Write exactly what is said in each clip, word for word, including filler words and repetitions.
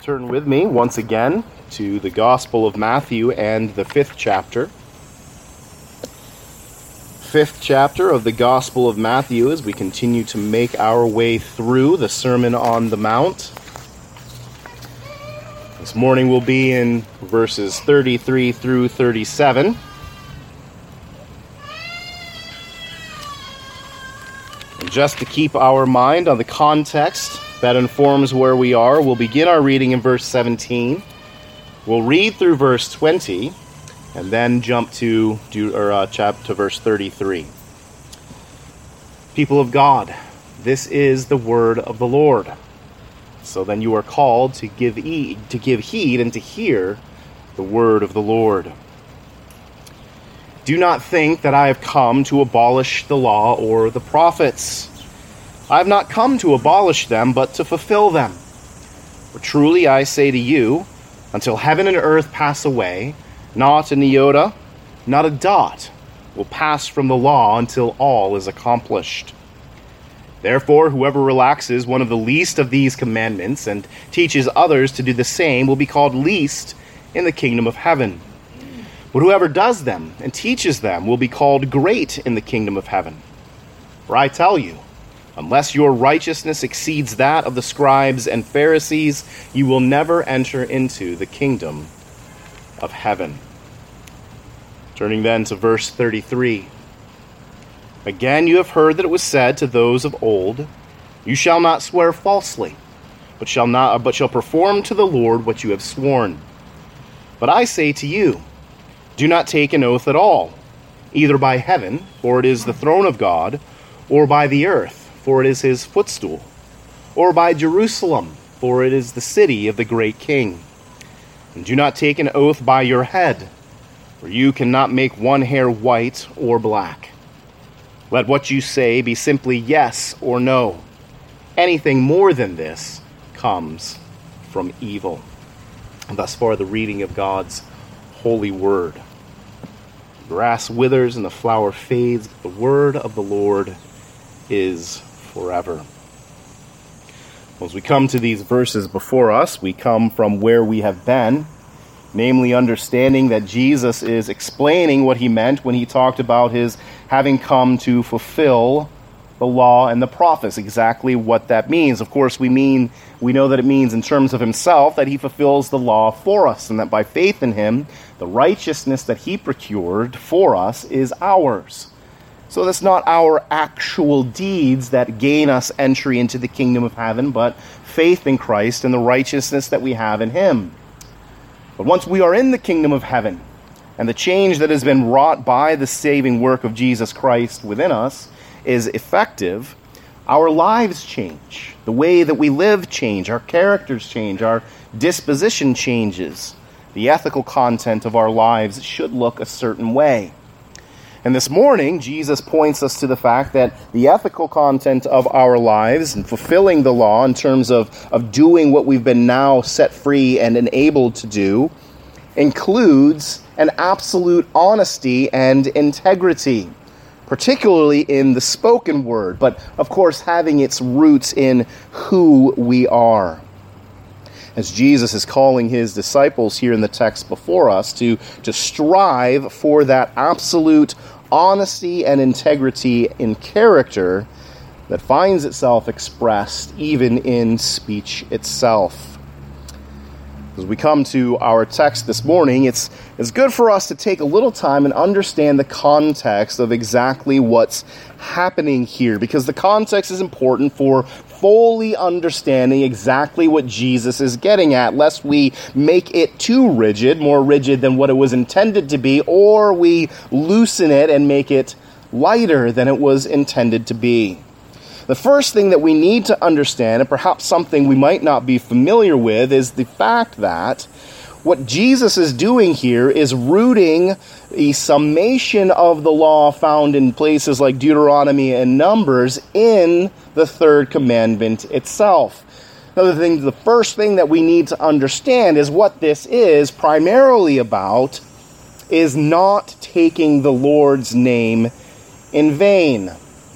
Turn with me once again to the Gospel of Matthew and the fifth chapter. Fifth chapter of the Gospel of Matthew as we continue to make our way through the Sermon on the Mount. This morning we'll be in verses thirty-three through thirty-seven. And just to keep our mind on the context that informs where we are, we'll begin our reading in verse seventeen. We'll read through verse twenty, and then jump to, or, uh, chapter to verse thirty-three. People of God, this is the word of the Lord. So then you are called to give heed, to give heed and to hear the word of the Lord. Do not think that I have come to abolish the law or the prophets. I have not come to abolish them, but to fulfill them. For truly I say to you, until heaven and earth pass away, not an iota, not a dot, will pass from the law until all is accomplished. Therefore, whoever relaxes one of the least of these commandments and teaches others to do the same will be called least in the kingdom of heaven. But whoever does them and teaches them will be called great in the kingdom of heaven. For I tell you, unless your righteousness exceeds that of the scribes and Pharisees, you will never enter into the kingdom of heaven. Turning then to verse thirty-three. Again, you have heard that it was said to those of old, you shall not swear falsely, but shall not, but shall perform to the Lord what you have sworn. But I say to you, do not take an oath at all, either by heaven, for it is the throne of God, or by the earth, for it is his footstool, or by Jerusalem, for it is the city of the great king. And do not take an oath by your head, for you cannot make one hair white or black. Let what you say be simply yes or no. Anything more than this comes from evil. And thus far the reading of God's holy word. The grass withers and the flower fades, but the word of the Lord is forever. As we come to these verses before us, we come from where we have been, namely understanding that Jesus is explaining what he meant when he talked about his having come to fulfill the law and the prophets, exactly what that means. Of course, we mean we know that it means in terms of himself that he fulfills the law for us, and that by faith in him, the righteousness that he procured for us is ours. So that's not our actual deeds that gain us entry into the kingdom of heaven, but faith in Christ and the righteousness that we have in him. But once we are in the kingdom of heaven, and the change that has been wrought by the saving work of Jesus Christ within us is effective, our lives change. The way that we live change. Our characters change. Our disposition changes. The ethical content of our lives should look a certain way. And this morning, Jesus points us to the fact that the ethical content of our lives and fulfilling the law in terms of, of doing what we've been now set free and enabled to do includes an absolute honesty and integrity, particularly in the spoken word, but of course having its roots in who we are. As Jesus is calling his disciples here in the text before us to, to strive for that absolute honesty and integrity in character that finds itself expressed even in speech itself. As we come to our text this morning, it's, it's good for us to take a little time and understand the context of exactly what's happening here, because the context is important for fully understanding exactly what Jesus is getting at, lest we make it too rigid, more rigid than what it was intended to be, or we loosen it and make it lighter than it was intended to be. The first thing that we need to understand, and perhaps something we might not be familiar with, is the fact that what Jesus is doing here is rooting a summation of the law found in places like Deuteronomy and Numbers in the third commandment itself. Another thing, the first thing that we need to understand is what this is primarily about is not taking the Lord's name in vain.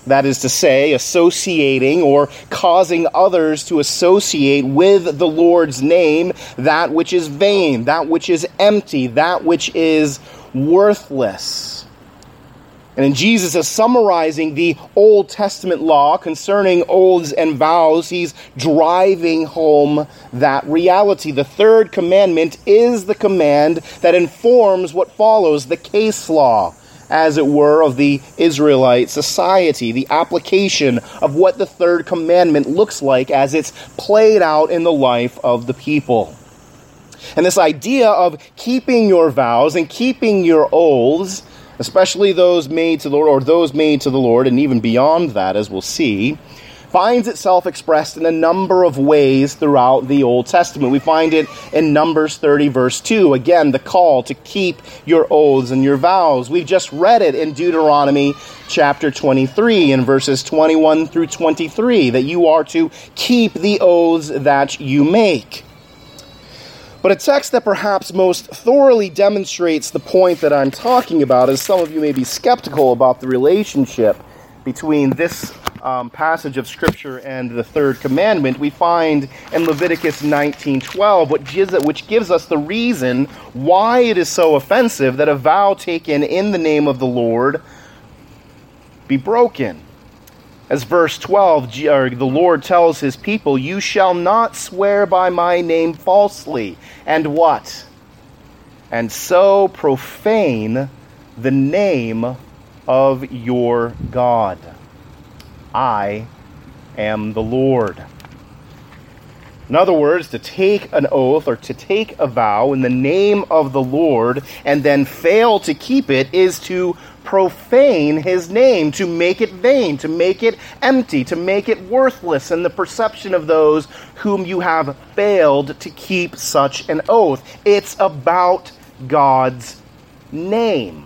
That is to say, associating or causing others to associate with the Lord's name that which is vain, that which is empty, that which is worthless. And in Jesus is summarizing the Old Testament law concerning oaths and vows, he's driving home that reality. The third commandment is the command that informs what follows, the case law, as it were, of the Israelite society, the application of what the third commandment looks like as it's played out in the life of the people. And this idea of keeping your vows and keeping your oaths, especially those made to the Lord, or those made to the Lord, and even beyond that, as we'll see, finds itself expressed in a number of ways throughout the Old Testament. We find it in Numbers thirty, verse two. Again, the call to keep your oaths and your vows. We've just read it in Deuteronomy chapter twenty-three, in verses twenty-one through twenty-three, that you are to keep the oaths that you make. But a text that perhaps most thoroughly demonstrates the point that I'm talking about, as some of you may be skeptical about the relationship between this um, passage of Scripture and the third commandment, we find in Leviticus nineteen twelve, which gives, which gives us the reason why it is so offensive that a vow taken in the name of the Lord be broken. As verse twelve, the Lord tells his people, "You shall not swear by my name falsely." And what? "And so profane the name of your God. I am the Lord." In other words, to take an oath or to take a vow in the name of the Lord and then fail to keep it is to profane his name, to make it vain, to make it empty, to make it worthless in the perception of those whom you have failed to keep such an oath. It's about God's name.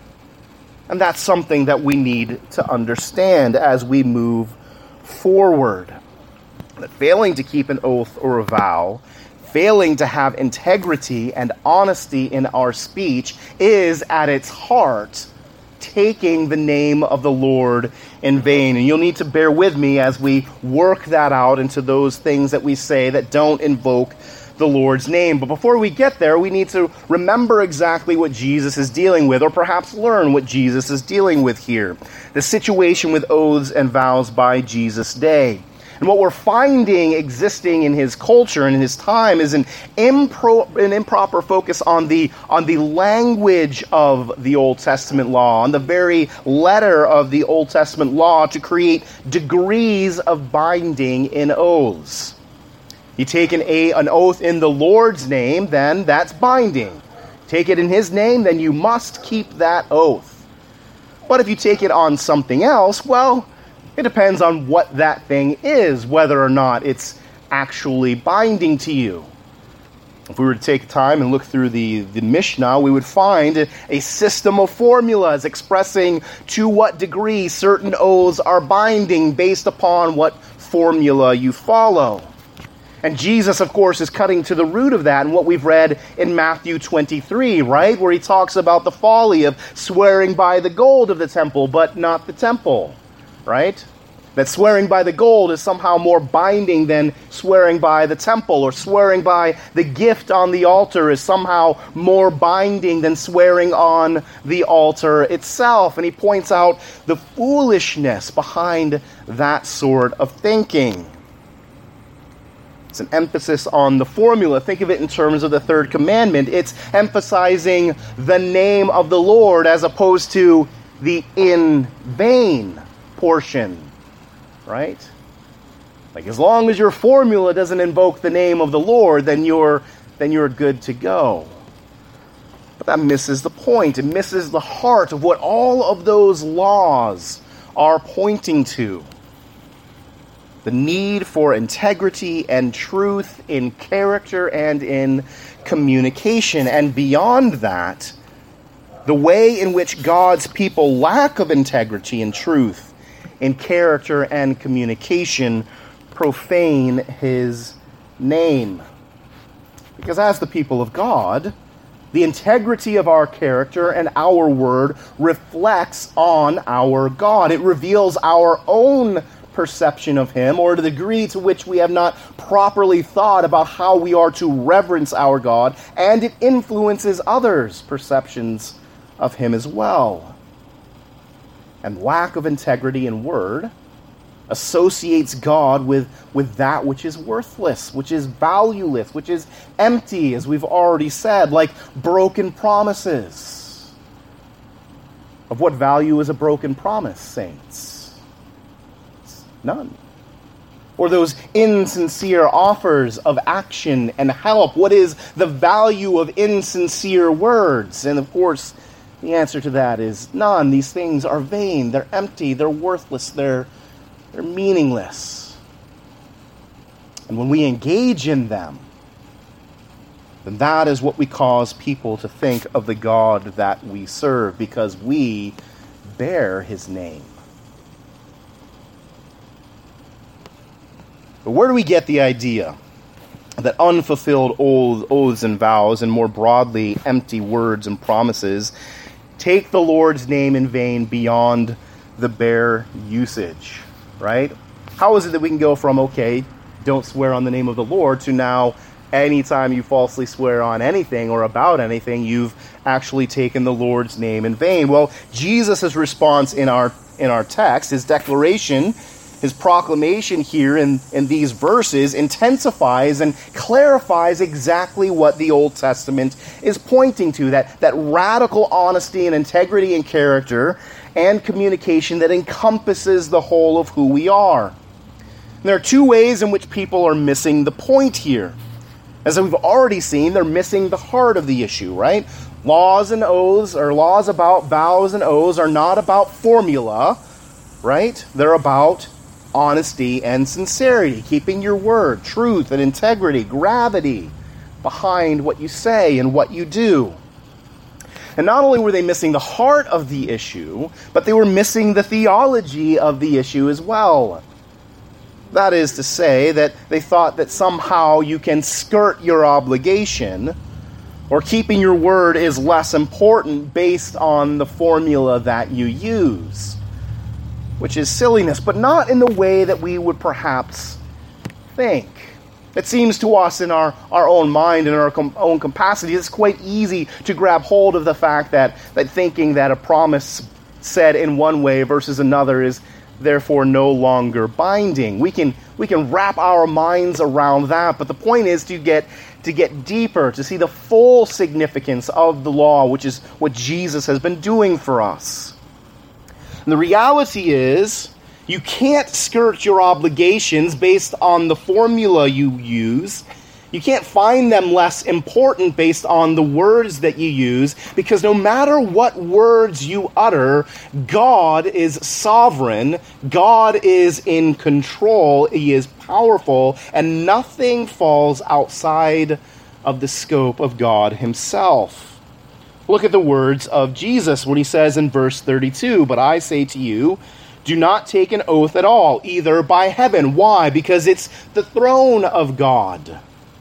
And that's something that we need to understand as we move forward. That failing to keep an oath or a vow, failing to have integrity and honesty in our speech is at its heart taking the name of the Lord in vain. And you'll need to bear with me as we work that out into those things that we say that don't invoke the Lord's name. But before we get there, we need to remember exactly what Jesus is dealing with, or perhaps learn what Jesus is dealing with here. The situation with oaths and vows by Jesus' day. And what we're finding existing in his culture and in his time is an, impro- an improper focus on the, on the language of the Old Testament law, on the very letter of the Old Testament law to create degrees of binding in oaths. You take an, a, an oath in the Lord's name, then that's binding. Take it in his name, then you must keep that oath. But if you take it on something else, well, it depends on what that thing is, whether or not it's actually binding to you. If we were to take time and look through the, the Mishnah, we would find a system of formulas expressing to what degree certain oaths are binding based upon what formula you follow. And Jesus, of course, is cutting to the root of that in what we've read in Matthew twenty-three, right? Where he talks about the folly of swearing by the gold of the temple, but not the temple. Right? That swearing by the gold is somehow more binding than swearing by the temple, or swearing by the gift on the altar is somehow more binding than swearing on the altar itself. And he points out the foolishness behind that sort of thinking. It's an emphasis on the formula. Think of it in terms of the third commandment. It's emphasizing the name of the Lord as opposed to the in vain portion, right? Like, as long as your formula doesn't invoke the name of the Lord, then you're then you're good to go. But that misses the point. It misses the heart of what all of those laws are pointing to. The need for integrity and truth in character and in communication. And beyond that, the way in which God's people lack of integrity and truth in character and communication profane his name. Because as the people of God, The integrity of our character and our word reflects on our God. It reveals our own perception of him, or the degree to which we have not properly thought about how we are to reverence our God, and it influences others' perceptions of him as well. And lack of integrity in word associates God with, with that which is worthless, which is valueless, which is empty, as we've already said, like broken promises. Of what value is a broken promise, saints? None. Or those insincere offers of action and help. What is the value of insincere words? And of course, the answer to that is none. These things are vain. They're empty. They're worthless. They're, they're meaningless. And when we engage in them, then that is what we cause people to think of the God that we serve, because we bear his name. But where do we get the idea that unfulfilled oaths and vows, and more broadly, empty words and promises, take the Lord's name in vain beyond the bare usage, right? How is it that we can go from, okay, don't swear on the name of the Lord, to now, anytime you falsely swear on anything or about anything, you've actually taken the Lord's name in vain? Well, Jesus' response in our in our text, his declaration, his proclamation here in, in these verses, intensifies and clarifies exactly what the Old Testament is pointing to, that, that radical honesty and integrity and character and communication that encompasses the whole of who we are. And there are two ways in which people are missing the point here. As we've already seen, they're missing the heart of the issue, right? Laws and oaths, or laws about vows and oaths, are not about formula, right? They're about honesty and sincerity, keeping your word, truth and integrity, gravity behind what you say and what you do. And not only were they missing the heart of the issue, but they were missing the theology of the issue as well. That is to say, that they thought that somehow you can skirt your obligation, or keeping your word is less important based on the formula that you use, which is silliness, but not in the way that we would perhaps think. It seems to us in our, our own mind and our com- own capacity, it's quite easy to grab hold of the fact that, that thinking that a promise said in one way versus another is therefore no longer binding. We can we can wrap our minds around that, but the point is to get to get deeper, to see the full significance of the law, which is what Jesus has been doing for us. And the reality is, you can't skirt your obligations based on the formula you use. You can't find them less important based on the words that you use, because no matter what words you utter, God is sovereign, God is in control, he is powerful, and nothing falls outside of the scope of God himself. Look at the words of Jesus when he says in verse thirty-two, "But I say to you, do not take an oath at all, either by heaven." Why? Because it's the throne of God.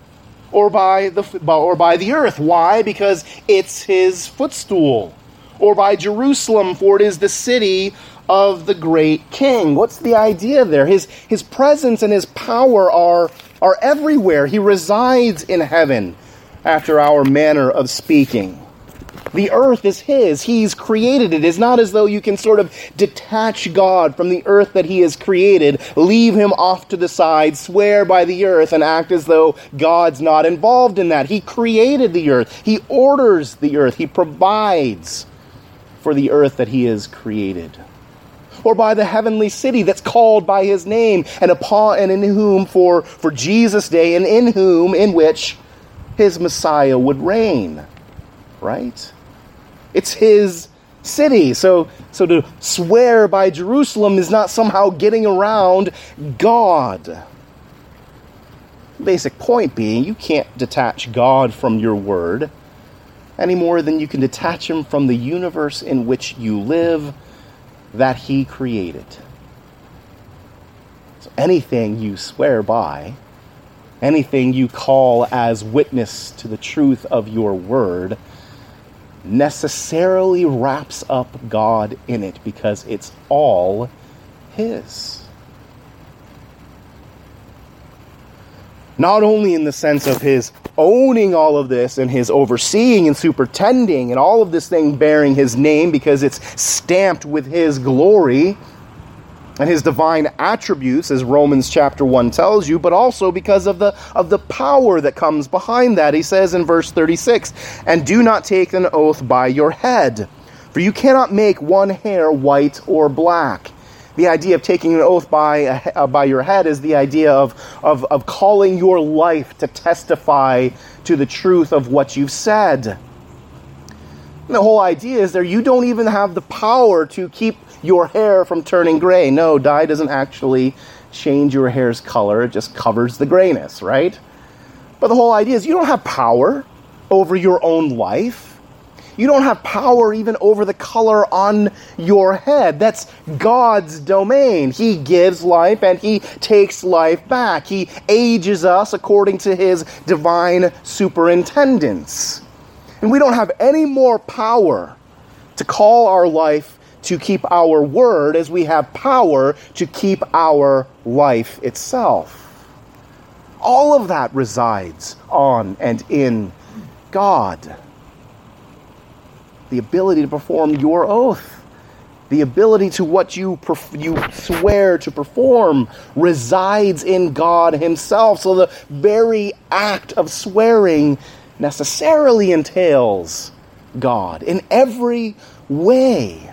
Or by the or by the earth. Why? Because it's his footstool. Or by Jerusalem, for it is the city of the great king. What's the idea there? His his presence and his power are, are everywhere. He resides in heaven, after our manner of speaking. The earth is his. He's created it. It's not as though you can sort of detach God from the earth that he has created, leave him off to the side, swear by the earth, and act as though God's not involved in that. He created the earth. He orders the earth. He provides for the earth that he has created. Or by the heavenly city that's called by his name, and upon and in whom for, for Jesus' day, and in whom, in which his Messiah would reign. Right? It's his city. So, so to swear by Jerusalem is not somehow getting around God. Basic point being, you can't detach God from your word any more than you can detach him from the universe in which you live, that he created. So anything you swear by, anything you call as witness to the truth of your word, necessarily wraps up God in it because it's all his. Not only in the sense of his owning all of this and his overseeing and superintending and all of this thing bearing his name because it's stamped with his glory and his divine attributes, as Romans chapter one tells you, but also because of the of the power that comes behind that. He says in verse thirty-six, "And do not take an oath by your head, for you cannot make one hair white or black." The idea of taking an oath by uh, by your head is the idea of, of, of calling your life to testify to the truth of what you've said. And the whole idea is there you don't even have the power to keep your hair from turning gray. No, dye doesn't actually change your hair's color. It just covers the grayness, right? But the whole idea is you don't have power over your own life. You don't have power even over the color on your head. That's God's domain. He gives life and he takes life back. He ages us according to his divine superintendence. And we don't have any more power to call our life to keep our word as we have power to keep our life itself. All of that resides on and in God. The ability to perform your oath, the ability to what you perf- you swear to perform resides in God himself. So the very act of swearing necessarily entails God in every way.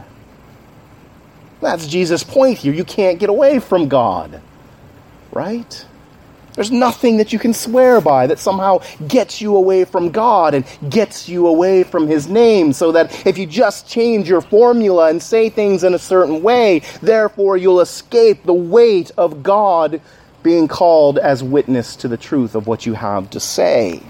That's Jesus' point here. You can't get away from God, right? There's nothing that you can swear by that somehow gets you away from God and gets you away from his name, so that if you just change your formula and say things in a certain way, therefore you'll escape the weight of God being called as witness to the truth of what you have to say.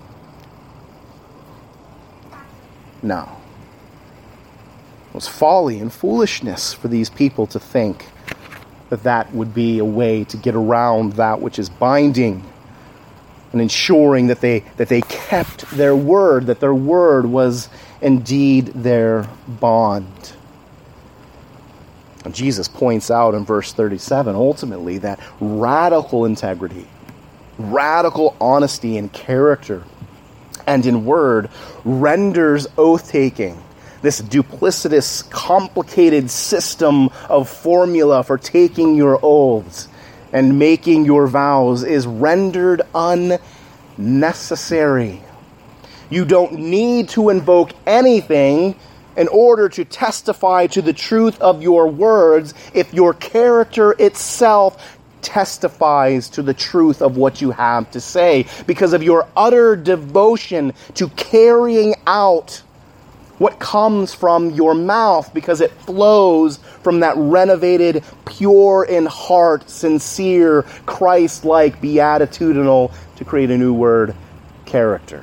No. It was folly and foolishness for these people to think that that would be a way to get around that which is binding and ensuring that they that they kept their word, that their word was indeed their bond. And Jesus points out in verse thirty-seven, ultimately, that radical integrity, radical honesty in character and in word renders oath-taking, this duplicitous, complicated system of formula for taking your oaths and making your vows, is rendered unnecessary. You don't need to invoke anything in order to testify to the truth of your words if your character itself testifies to the truth of what you have to say, because of your utter devotion to carrying out what comes from your mouth, because it flows from that renovated, pure in heart, sincere, Christ-like, beatitudinal, to create a new word, character.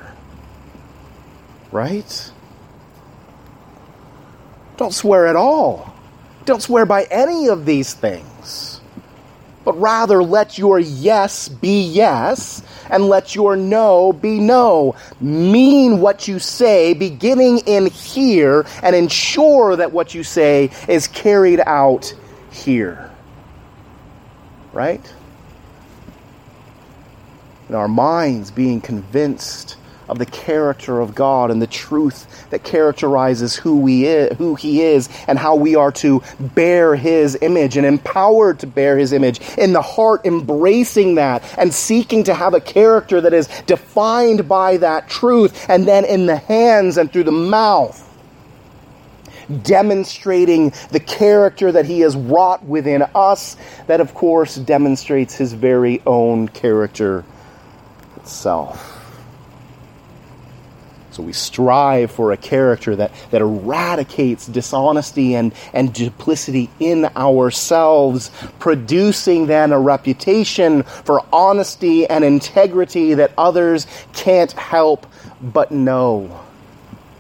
Right? Don't swear at all. Don't swear by any of these things. But rather let your yes be yes, and let your no be no. Mean what you say, beginning in here, and ensure that what you say is carried out here. Right? In our minds, being convinced of the character of God and the truth that characterizes who we is, who he is, and how we are to bear his image and empowered to bear his image. In the heart, embracing that and seeking to have a character that is defined by that truth, and then in the hands and through the mouth, demonstrating the character that he has wrought within us, that of course demonstrates his very own character itself. So we strive for a character that, that eradicates dishonesty and, and duplicity in ourselves, producing then a reputation for honesty and integrity that others can't help but know.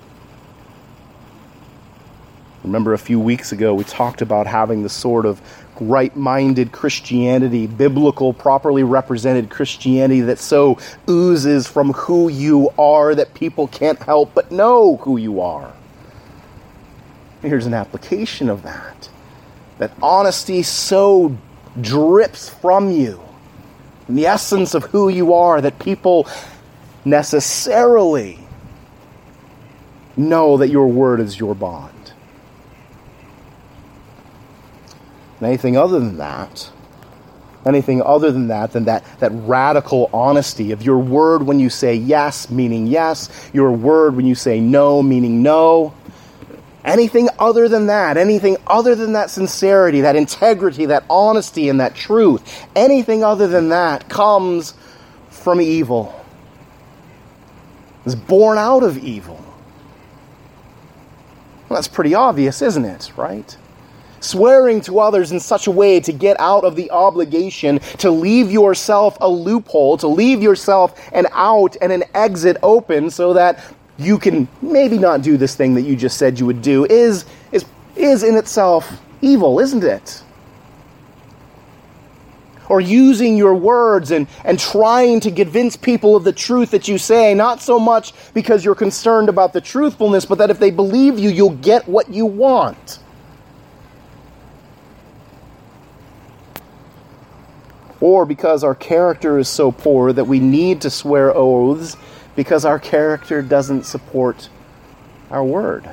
Remember a few weeks ago we talked about having the sort of right-minded Christianity, biblical, properly represented Christianity that so oozes from who you are that people can't help but know who you are. Here's an application of that. That honesty so drips from you, in the essence of who you are, that people necessarily know that your word is your bond. And anything other than that, anything other than that, than that, that radical honesty of your word when you say yes, meaning yes, your word when you say no, meaning no, anything other than that, anything other than that sincerity, that integrity, that honesty, and that truth, anything other than that comes from evil. Is born out of evil. Well, that's pretty obvious, isn't it? Right? Swearing to others in such a way to get out of the obligation, to leave yourself a loophole, to leave yourself an out and an exit open so that you can maybe not do this thing that you just said you would do, is, is, is in itself evil, isn't it? Or using your words and, and trying to convince people of the truth that you say, not so much because you're concerned about the truthfulness, but that if they believe you, you'll get what you want. Or because our character is so poor that we need to swear oaths because our character doesn't support our word.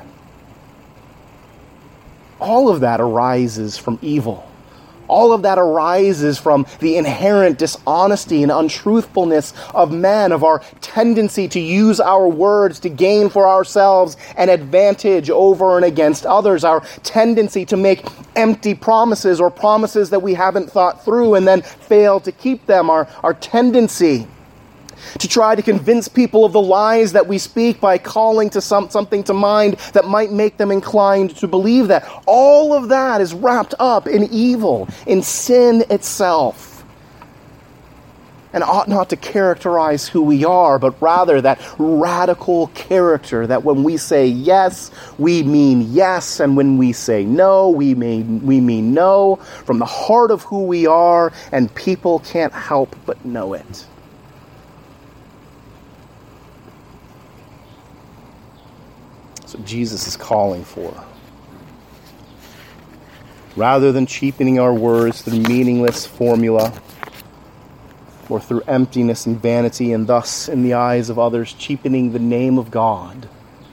All of that arises from evil. All of that arises from the inherent dishonesty and untruthfulness of men, of our tendency to use our words to gain for ourselves an advantage over and against others, our tendency to make empty promises or promises that we haven't thought through and then fail to keep them, our, our tendency to try to convince people of the lies that we speak by calling to some, something to mind that might make them inclined to believe that. All of that is wrapped up in evil, in sin itself, and ought not to characterize who we are, but rather that radical character that when we say yes, we mean yes, and when we say no, we mean, we mean no, from the heart of who we are, and people can't help but know it. What Jesus is calling for. Rather than cheapening our words through meaningless formula or through emptiness and vanity, and thus, in the eyes of others, cheapening the name of God,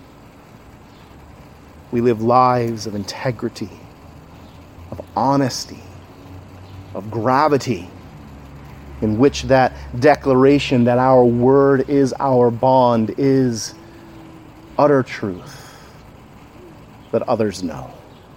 we live lives of integrity, of honesty, of gravity, in which that declaration that our word is our bond is utter truth that others know.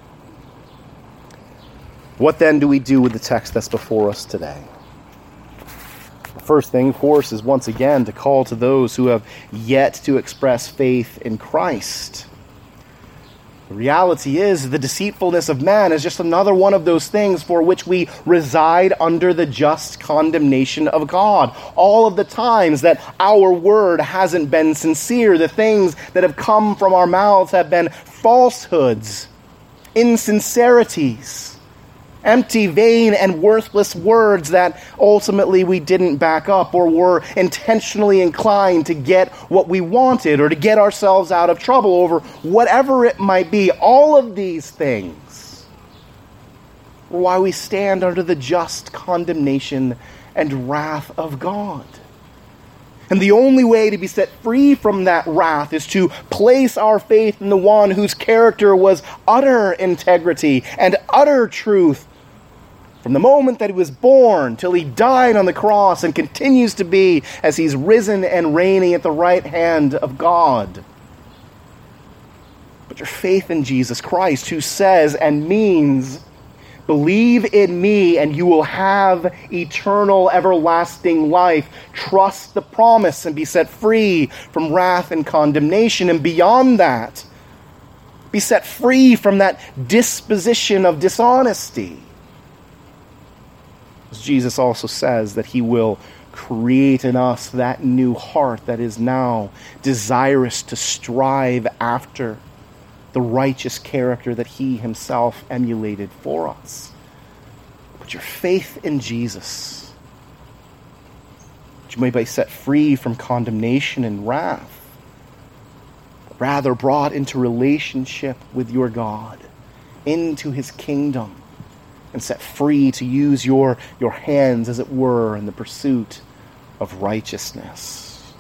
What then do we do with the text that's before us today? The first thing, of course, is once again to call to those who have yet to express faith in Christ. The reality is the deceitfulness of man is just another one of those things for which we reside under the just condemnation of God. All of the times that our word hasn't been sincere, the things that have come from our mouths have been falsehoods, insincerities, empty, vain, and worthless words that ultimately we didn't back up or were intentionally inclined to get what we wanted or to get ourselves out of trouble over whatever it might be. All of these things are why we stand under the just condemnation and wrath of God. And the only way to be set free from that wrath is to place our faith in the one whose character was utter integrity and utter truth from the moment that he was born till he died on the cross and continues to be as he's risen and reigning at the right hand of God. But your faith in Jesus Christ, who says and means, believe in me and you will have eternal, everlasting life. Trust the promise and be set free from wrath and condemnation. And beyond that, be set free from that disposition of dishonesty. As Jesus also says that he will create in us that new heart that is now desirous to strive after the righteous character that he himself emulated for us. but your faith in Jesus, that you may be set free from condemnation and wrath, but rather brought into relationship with your God, into his kingdom, and set free to use your, your hands, as it were, in the pursuit of righteousness.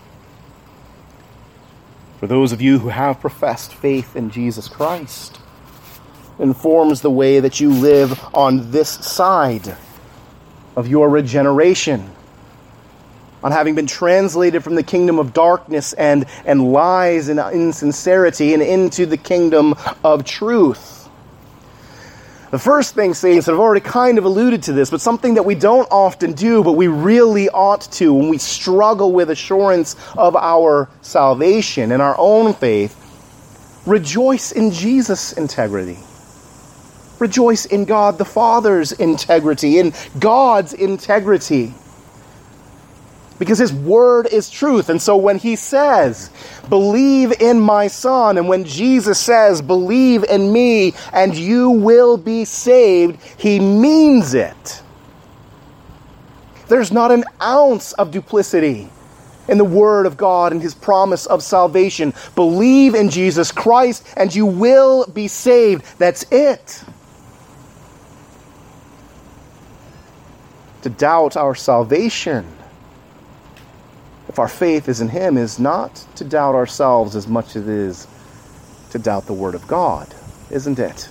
For those of you who have professed faith in Jesus Christ, it informs the way that you live on this side of your regeneration, on having been translated from the kingdom of darkness and, and lies and insincerity and into the kingdom of truth. The first thing, saints, I've already kind of alluded to this, but something that we don't often do, but we really ought to when we struggle with assurance of our salvation and our own faith, rejoice in Jesus' integrity. Rejoice in God the Father's integrity, in God's integrity. Because his word is truth. And so when he says, believe in my Son, and when Jesus says, believe in me, and you will be saved, he means it. There's not an ounce of duplicity in the word of God and his promise of salvation. Believe in Jesus Christ, and you will be saved. That's it. To doubt our salvation, if our faith is in him, is not to doubt ourselves as much as it is to doubt the word of God, isn't it?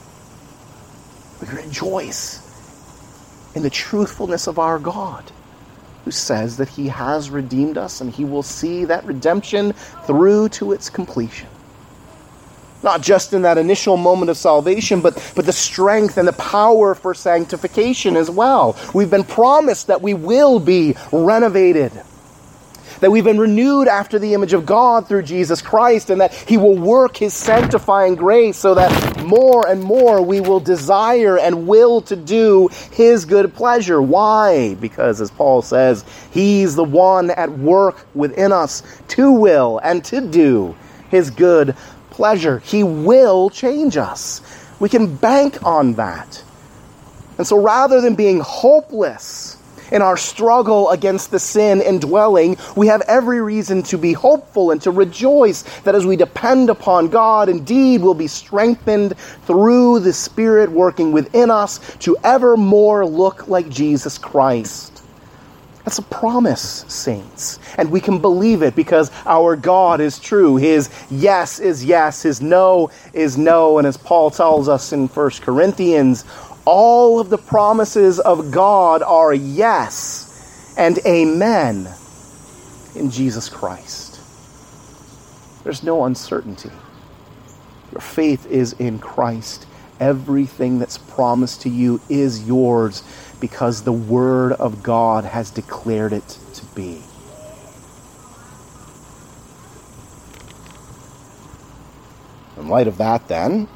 We rejoice in the truthfulness of our God, who says that he has redeemed us and he will see that redemption through to its completion. Not just in that initial moment of salvation, but, but the strength and the power for sanctification as well. We've been promised that we will be renovated, that we've been renewed after the image of God through Jesus Christ, and that he will work his sanctifying grace so that more and more we will desire and will to do his good pleasure. Why? Because, as Paul says, he's the one at work within us to will and to do his good pleasure. He will change us. We can bank on that. And so rather than being hopeless in our struggle against the sin indwelling, we have every reason to be hopeful and to rejoice that as we depend upon God, indeed we'll be strengthened through the Spirit working within us to ever more look like Jesus Christ. That's a promise, saints. And we can believe it because our God is true. His yes is yes. His no is no. And as Paul tells us in First Corinthians, all of the promises of God are yes and amen in Jesus Christ. There's no uncertainty. Your faith is in Christ. Everything that's promised to you is yours because the Word of God has declared it to be. In light of that, then,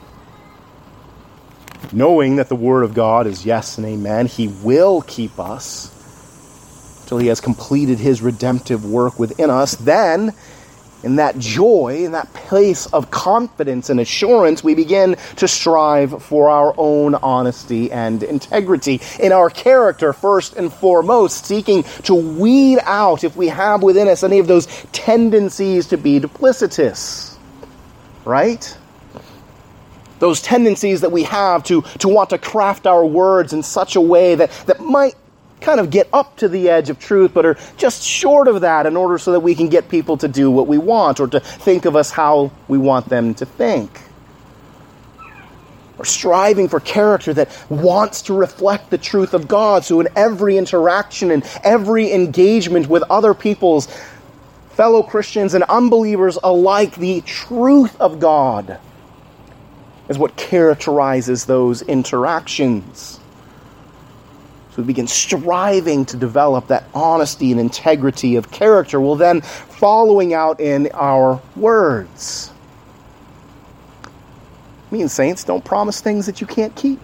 knowing that the Word of God is yes and amen, he will keep us till he has completed his redemptive work within us. Then, in that joy, in that place of confidence and assurance, we begin to strive for our own honesty and integrity in our character, first and foremost, seeking to weed out, if we have within us any of those tendencies to be duplicitous. Right? Those tendencies that we have to, to want to craft our words in such a way that, that might kind of get up to the edge of truth, but are just short of that in order so that we can get people to do what we want or to think of us how we want them to think. Or striving for character that wants to reflect the truth of God, so in every interaction and every engagement with other people's fellow Christians and unbelievers alike, the truth of God is what characterizes those interactions. So we begin striving to develop that honesty and integrity of character, while then following out in our words. Me and saints, don't promise things that you can't keep.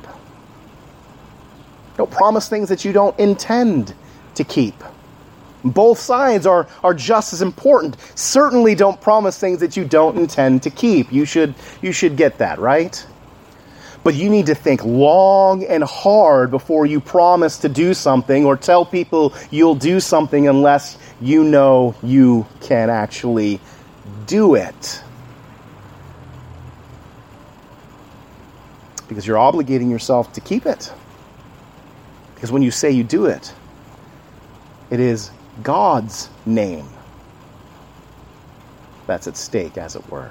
Don't promise things that you don't intend to keep. Both sides are, are just as important. Certainly don't promise things that you don't intend to keep. You should, you should get that, right? But you need to think long and hard before you promise to do something or tell people you'll do something unless you know you can actually do it. Because you're obligating yourself to keep it. Because when you say you do it, it is God's name that's at stake, as it were.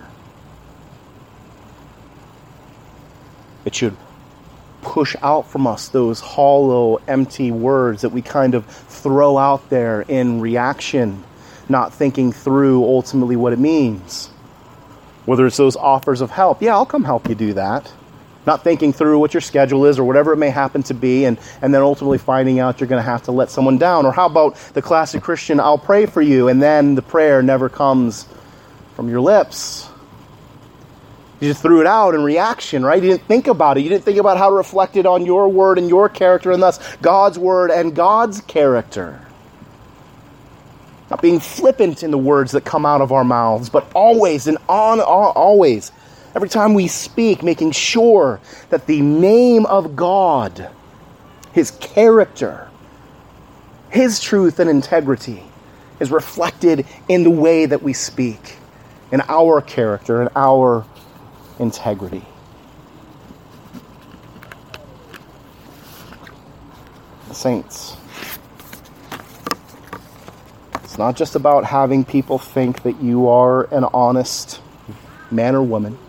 It should push out from us those hollow, empty words that we kind of throw out there in reaction, not thinking through ultimately what it means. Whether it's those offers of help, yeah, I'll come help you do that. Not thinking through what your schedule is or whatever it may happen to be, and, and then ultimately finding out you're going to have to let someone down. Or how about the classic Christian, I'll pray for you, and then the prayer never comes from your lips. You just threw it out in reaction, right? You didn't think about it. You didn't think about how to reflect it on your word and your character, and thus God's word and God's character. Not being flippant in the words that come out of our mouths, but always and on, always, every time we speak, making sure that the name of God, His character, His truth and integrity is reflected in the way that we speak, in our character, in our integrity. Saints, it's not just about having people think that you are an honest man or woman.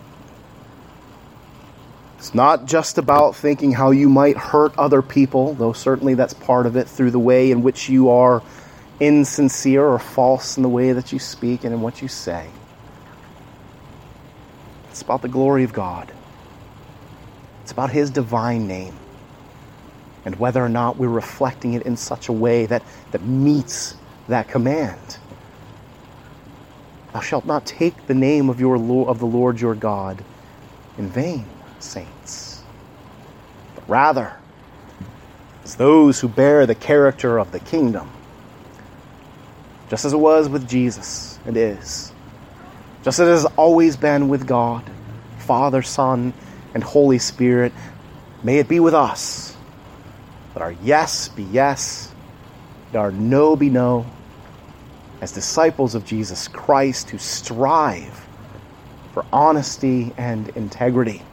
It's not just about thinking how you might hurt other people, though certainly that's part of it, through the way in which you are insincere or false in the way that you speak and in what you say. It's about the glory of God. It's about His divine name. And whether or not we're reflecting it in such a way that, that meets that command. Thou shalt not take the name of your Lord, of the Lord your God in vain, saints. But rather, it's those who bear the character of the kingdom. Just as it was with Jesus, it is. Just as it has always been with God, Father, Son, and Holy Spirit, may it be with us. Let our yes be yes, and our no be no, as disciples of Jesus Christ who strive for honesty and integrity.